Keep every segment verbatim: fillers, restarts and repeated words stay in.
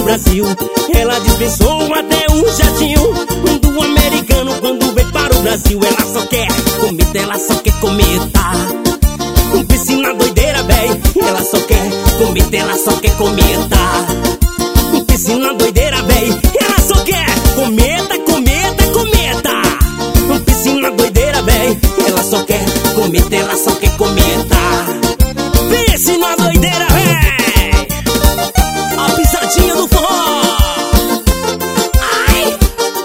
Brasil. Ela dispensou até um jatinho do americano quando veio para o Brasil. Ela só quer comida, ela só quer comer, tá? Piscina doideira, véi. Ela só quer comida, ela só quer comer, tá? Piscina doideira, véi. Ela só quer comida, comida, comida. Piscina doideira, véi. Ela só quer comida, ela só quer comer, tá? Piscina doideira, véi. A pisadinha do forró. Ai.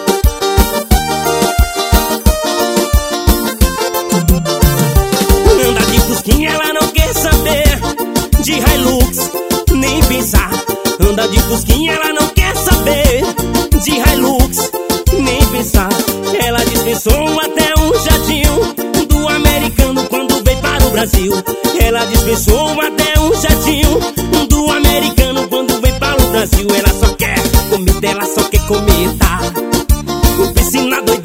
Anda de fusquinha, ela não quer saber de Hilux, nem pensar. Anda de fusquinha, ela não quer saber de Hilux, nem pensar. Ela dispensou até um jatinho do americano quando veio para o Brasil. Ela dispensou até um jatinho do americano quando veio para o Brasil. Ela só quer comida, ela só quer comer, tá? Piscina doida.